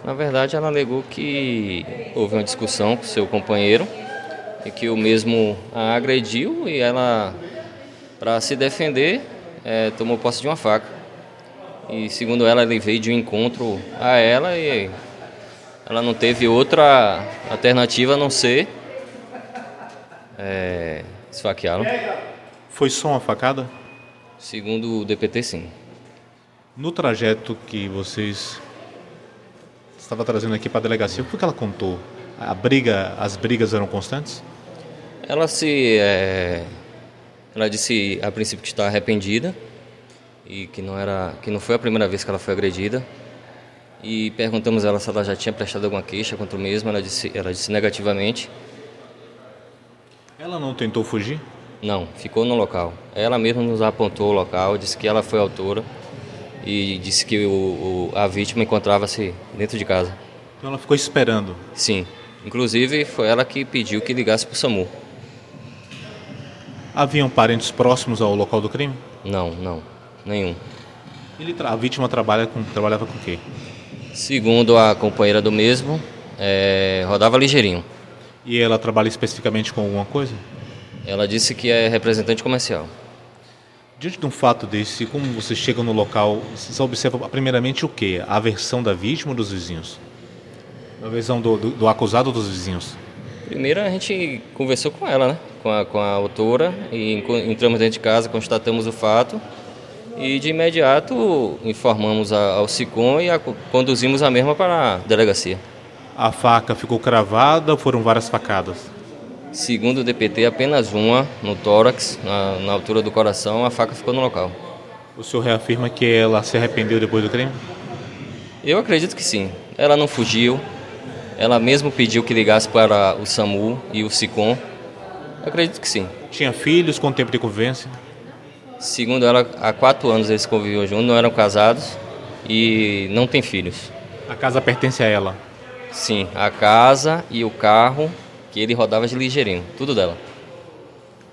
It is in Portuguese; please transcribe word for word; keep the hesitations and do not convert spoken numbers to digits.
Na verdade, ela alegou que houve uma discussão com seu companheiro e que o mesmo a agrediu e ela, para se defender, é, tomou posse de uma faca. E segundo ela, ele veio de um encontro a ela e ela não teve outra alternativa a não ser é, esfaqueá-lo. Foi só uma facada? Segundo o D P T, sim. No trajeto que vocês estava trazendo aqui para a delegacia, o que ela contou? A briga, as brigas eram constantes? Ela se, é, ela disse a princípio que está arrependida e que não era, que não foi a primeira vez que ela foi agredida. E perguntamos a ela se ela já tinha prestado alguma queixa contra o mesmo. Ela disse, ela disse negativamente. Ela não tentou fugir? Não, ficou no local. Ela mesma nos apontou o local, disse que ela foi a autora e disse que o, o, a vítima encontrava-se dentro de casa. Então ela ficou esperando? Sim, inclusive foi ela que pediu que ligasse para o SAMU. Haviam parentes próximos ao local do crime? Não, não, nenhum. Ele, a vítima trabalha com, trabalhava com o quê? Segundo a companheira do mesmo, é, rodava ligeirinho. E ela trabalha especificamente com alguma coisa? Ela disse que é representante comercial. Diante de um fato desse, como você chega no local, você observa primeiramente o quê? A versão da vítima ou dos vizinhos? A versão do, do, do acusado ou dos vizinhos? Primeiro a gente conversou com ela, né? Com a, com a autora, e entramos dentro de casa, constatamos o fato e de imediato informamos a, ao SICOM e a, conduzimos a mesma para a delegacia. A faca ficou cravada ou foram várias facadas? Segundo o D P T, apenas uma no tórax, na, na altura do coração, a faca ficou no local. O senhor reafirma que ela se arrependeu depois do crime? Eu acredito que sim. Ela não fugiu, ela mesmo pediu que ligasse para o SAMU e o SICOM. Eu acredito que sim. Tinha filhos, quanto tempo de convivência? Segundo ela, há quatro anos eles conviviam juntos, não eram casados e não têm filhos. A casa pertence a ela? Sim, a casa e o carro que ele rodava de ligeirinho, tudo dela.